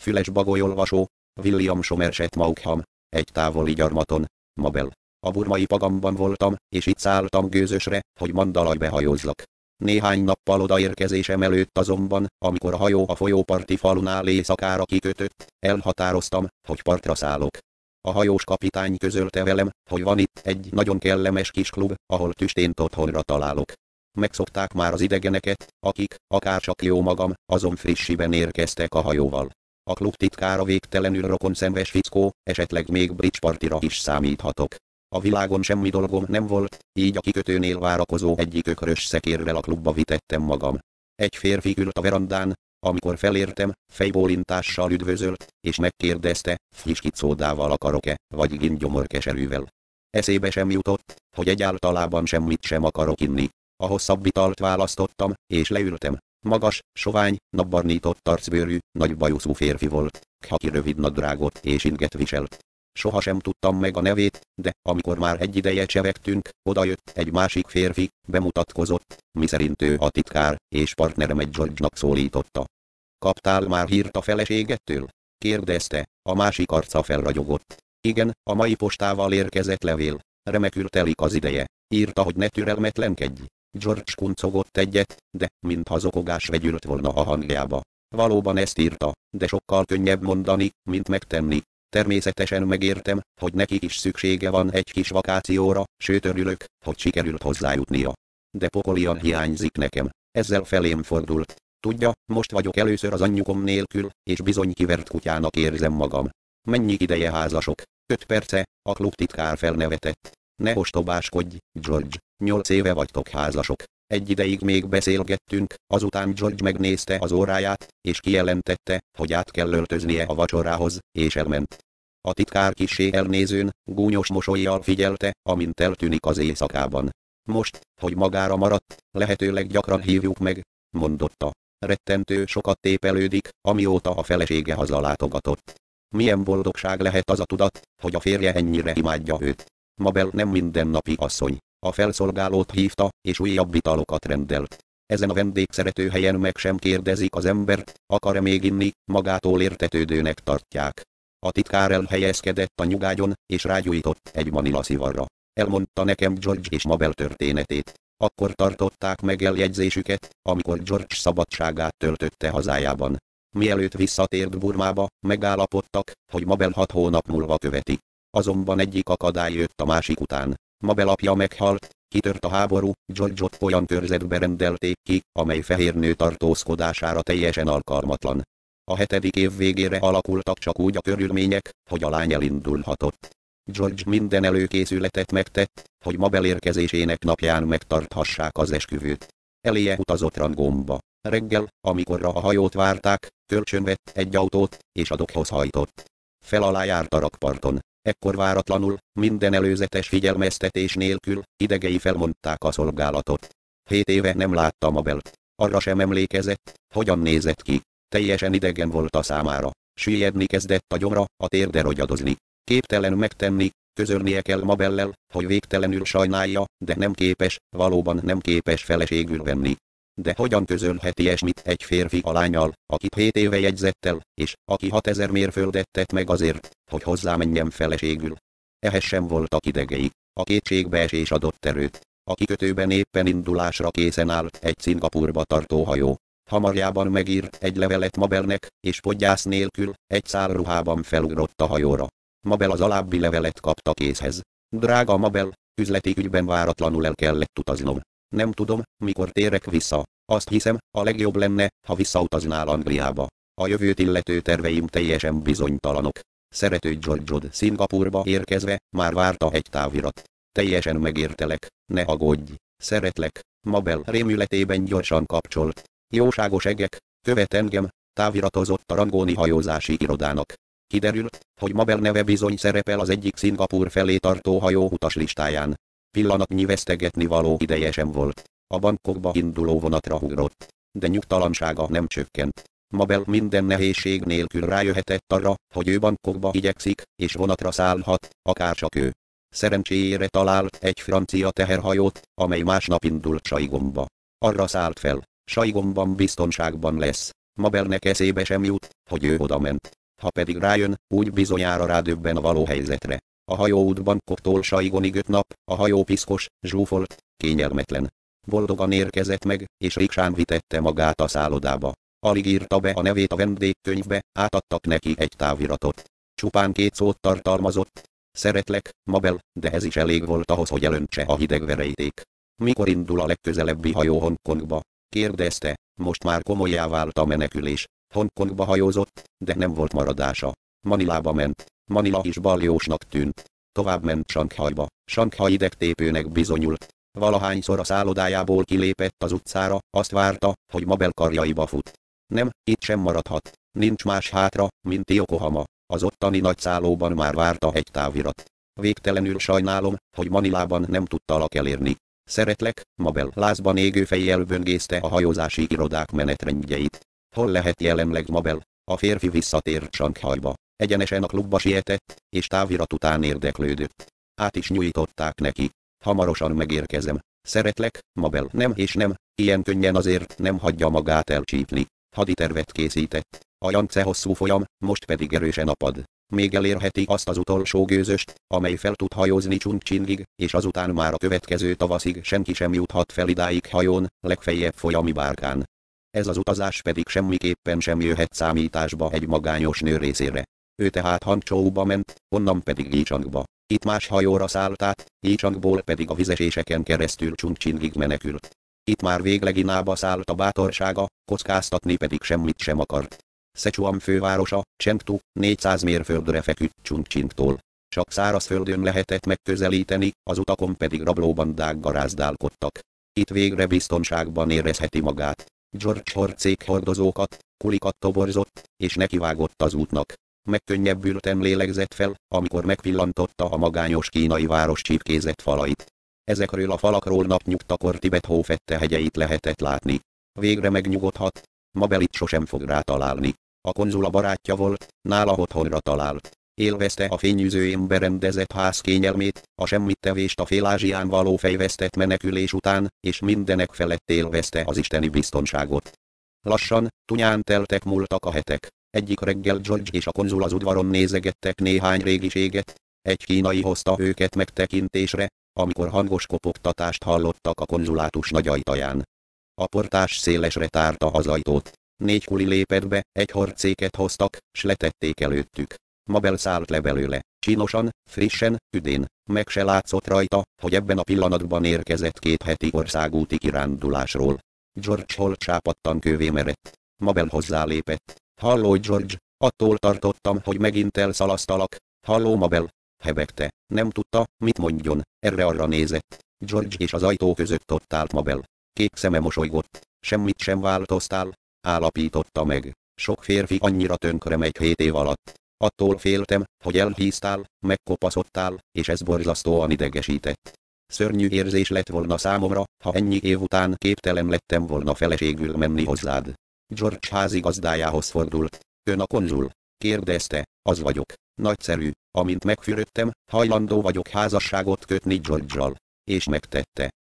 füles bagolyolvasó, William Somerset Maugham, egy távoli gyarmaton, Mabel. A burmai pagamban voltam, és itt szálltam gőzösre, hogy Mandalajbe hajózzak. Néhány nappal odaérkezésem előtt azonban, amikor a hajó a folyóparti falunál éjszakára kikötött, elhatároztam, hogy partra szállok. A hajós kapitány közölte velem, hogy van itt egy nagyon kellemes kis klub, ahol tüstént otthonra találok. Megszokták már az idegeneket, akik, akárcsak jó magam, azon frissiben érkeztek a hajóval. A klub titkára végtelenül rokonszenves fickó, esetleg még bridge partira is számíthatok. A világon semmi dolgom nem volt, így a kikötőnél várakozó egyik ökrös szekérrel a klubba vitettem magam. Egy férfi ült a verandán, amikor felértem, fejbólintással üdvözölt, és megkérdezte, friskit szódával akarok-e, vagy gingyomorkeserűvel. Eszébe sem jutott, hogy egyáltalában semmit sem akarok inni. A hosszabb italt választottam, és leültem. Magas, sovány, napbarnított arcbőrű, nagy bajuszú férfi volt, aki rövid nadrágot és inget viselt. Sohasem tudtam meg a nevét, de amikor már egy ideje csevegtünk, odajött egy másik férfi, bemutatkozott, miszerint ő a titkár, és partneremet George-nak szólította. Kaptál már hírt a feleségettől? Kérdezte, a másik arca felragyogott. Igen, a mai postával érkezett levél. Remekül telik az ideje. Írta, hogy ne türelmetlenkedj. George kuncogott egyet, de mintha zokogás vegyült volna a hangjába. Valóban ezt írta, de sokkal könnyebb mondani, mint megtenni. Természetesen megértem, hogy nekik is szüksége van egy kis vakációra, sőt örülök, hogy sikerült hozzájutnia. De pokolian hiányzik nekem. Ezzel felém fordult. Tudja, most vagyok először az anyjukom nélkül, és bizony kivert kutyának érzem magam. Mennyi ideje házasok? 5 perce, a klubtitkár felnevetett. Ne ostobáskodj, George, 8 éve vagytok házasok. Egy ideig még beszélgettünk, azután George megnézte az óráját, és kijelentette, hogy át kell öltöznie a vacsorához, és elment. A titkár kissé elnézőn, gúnyos mosollyal figyelte, amint eltűnik az éjszakában. Most, hogy magára maradt, lehetőleg gyakran hívjuk meg, mondotta. Rettentő sokat tépelődik, amióta a felesége hazalátogatott. Milyen boldogság lehet az a tudat, hogy a férje ennyire imádja őt. Mabel nem mindennapi asszony. A felszolgálót hívta, és újabb italokat rendelt. Ezen a vendégszerető helyen meg sem kérdezik az embert, akar-e még inni, magától értetődőnek tartják. A titkár elhelyezkedett a nyugágyon, és rágyújtott egy manila szivarra. Elmondta nekem George és Mabel történetét. Akkor tartották meg eljegyzésüket, amikor George szabadságát töltötte hazájában. Mielőtt visszatért Burmába, megállapodtak, hogy Mabel 6 hónap múlva követi. Azonban egyik akadály jött a másik után. Mabel apja meghalt, kitört a háború, George-ot olyan körzetbe rendelték ki, amely fehérnő tartózkodására teljesen alkalmatlan. A 7. év végére alakultak csak úgy a körülmények, hogy a lány elindulhatott. George minden előkészületet megtett, hogy Mabel érkezésének napján megtarthassák az esküvőt. Eléje utazott Rangomba. Reggel, amikor a hajót várták, kölcsönvett egy autót, és a dokkhoz hajtott. Fel alá járt a rakparton. Ekkor váratlanul, minden előzetes figyelmeztetés nélkül, idegei felmondták a szolgálatot. 7 éve nem látta Mabelt. Arra sem emlékezett, hogyan nézett ki. Teljesen idegen volt a számára. Süllyedni kezdett a gyomra, a térde rogyadozni. Képtelen megtenni, közölnie kell Mabellel, hogy végtelenül sajnálja, de nem képes, valóban nem képes feleségül venni. De hogyan közölheti ilyesmit egy férfi a lánnyal, akit 7 éve jegyzett el, és aki 6000 mérföldet tett meg azért, hogy hozzámenjen feleségül? Ehhez sem voltak idegei. A kétségbeesés adott erőt. A kikötőben éppen indulásra készen állt egy Szingapúrba tartó hajó. Hamarjában megírt egy levelet Mabelnek, és podgyász nélkül, egy szál ruhában felugrott a hajóra. Mabel az alábbi levelet kapta kézhez. Drága Mabel, üzleti ügyben váratlanul el kellett utaznom. Nem tudom, mikor térek vissza. Azt hiszem, a legjobb lenne, ha visszautaznál Angliába. A jövőt illető terveim teljesen bizonytalanok. Szerető George-od Szingapúrba érkezve, már várta egy távirat. Teljesen megértelek, ne aggódj. Szeretlek. Mabel rémületében gyorsan kapcsolt. Jóságos egek, követ engem, táviratozott a rangóni hajózási irodának. Kiderült, hogy Mabel neve bizony szerepel az egyik Szingapúr felé tartó hajó utas listáján. Pillanatnyi vesztegetni való ideje sem volt. A Bangkokba induló vonatra ugrott. De nyugtalansága nem csökkent. Mabel minden nehézség nélkül rájöhetett arra, hogy ő Bangkokba igyekszik, és vonatra szállhat, akárcsak ő. Szerencséjére talált egy francia teherhajót, amely másnap indult Saigomba. Arra szállt fel. Saigomban biztonságban lesz. Mabelnek eszébe sem jut, hogy ő oda ment. Ha pedig rájön, úgy bizonyára rádöbben a való helyzetre. A hajóútban Koptól Saigonig 5 nap, a hajó piszkos, zsúfolt, kényelmetlen. Boldogan érkezett meg, és riksán vitette magát a szállodába. Alig írta be a nevét a vendégkönyvbe, átadtak neki egy táviratot. Csupán 2 szót tartalmazott. Szeretlek, Mabel, de ez is elég volt ahhoz, hogy elöntse a hideg verejték. Mikor indul a legközelebbi hajó Hongkongba? Kérdezte. Most már komolyá vált a menekülés. Hongkongba hajózott, de nem volt maradása. Manilába ment. Manila is baljósnak tűnt. Tovább ment Sanghajba. Sanghaj idegtépőnek bizonyult. Valahányszor a szállodájából kilépett az utcára, azt várta, hogy Mabel karjaiba fut. Nem, itt sem maradhat. Nincs más hátra, mint Yokohama. Az ottani nagyszállóban már várta egy távirat. Végtelenül sajnálom, hogy Manilában nem tudtalak elérni. Szeretlek, Mabel. Lázban égő fejjel böngészte a hajózási irodák menetrendjeit. Hol lehet jelenleg Mabel? A férfi visszatért Sanghajba. Egyenesen a klubba sietett, és távirat után érdeklődött. Át is nyújtották neki. Hamarosan megérkezem. Szeretlek, Mabel. Nem és nem, ilyen könnyen azért nem hagyja magát elcsípni. Haditervet készített. A Yangtze hosszú folyam, most pedig erősen apad. Még elérheti azt az utolsó gőzöst, amely fel tud hajózni Chongqingig, és azután már a következő tavaszig senki sem juthat fel idáig hajón, legfeljebb folyami bárkán. Ez az utazás pedig semmiképpen sem jöhet számításba egy magányos nő részére. Ő tehát Hangzhouba ment, onnan pedig Yichangba. Itt más hajóra szállt át, Yichangból pedig a vizeséseken keresztül Chongqingig menekült. Itt már végleg Inába szállt a bátorsága, kockáztatni pedig semmit sem akart. Szechuan fővárosa, Chengdu, 400 mérföldre feküdt Chongqingtól. Csak szárazföldön lehetett megközelíteni, az utakon pedig rablóbandák garázdálkodtak. Itt végre biztonságban érezheti magát. George horcék hordozókat, kulikat toborzott, és nekivágott az útnak. Megkönnyebbülten lélegzett fel, amikor megpillantotta a magányos kínai város csipkézett falait. Ezekről a falakról napnyugtakor Tibet hófette hegyeit lehetett látni. Végre megnyugodhat. Mabel itt sosem fog rá találni. A konzula barátja volt, nála otthonra talált. Élvezte a fényűzőjén berendezett ház kényelmét, a semmittevést a Fél-Ázsián való fejvesztett menekülés után, és mindenek felett élvezte az isteni biztonságot. Lassan, tunyán teltek múltak a hetek. Egyik reggel George és a konzul az udvaron nézegettek néhány régiséget. Egy kínai hozta őket megtekintésre, amikor hangos kopogtatást hallottak a konzulátus nagy ajtaján. A portás szélesre tárta az ajtót. 4 kuli lépett be, egy horcéket hoztak, s letették előttük. Mabel szállt le belőle. Csinosan, frissen, üdén. Meg se látszott rajta, hogy ebben a pillanatban érkezett 2 heti országúti kirándulásról. George holt sápadtan kővé merett. Mabel hozzálépett. Halló George, attól tartottam, hogy megint elszalasztalak. Halló Mabel, hebegte. Nem tudta, mit mondjon, erre-arra nézett. George és az ajtó között ott állt Mabel. Kék szeme mosolygott. Semmit sem változtál, állapította meg. Sok férfi annyira tönkre megy 7 év alatt. Attól féltem, hogy elhíztál, megkopaszottál, és ez borzasztóan idegesített. Szörnyű érzés lett volna számomra, ha ennyi év után képtelen lettem volna feleségül menni hozzád. George házigazdájához fordult. Ön a konzul? Kérdezte. Az vagyok. Nagyszerű, amint megfürödtem, hajlandó vagyok házasságot kötni George-al. És megtette.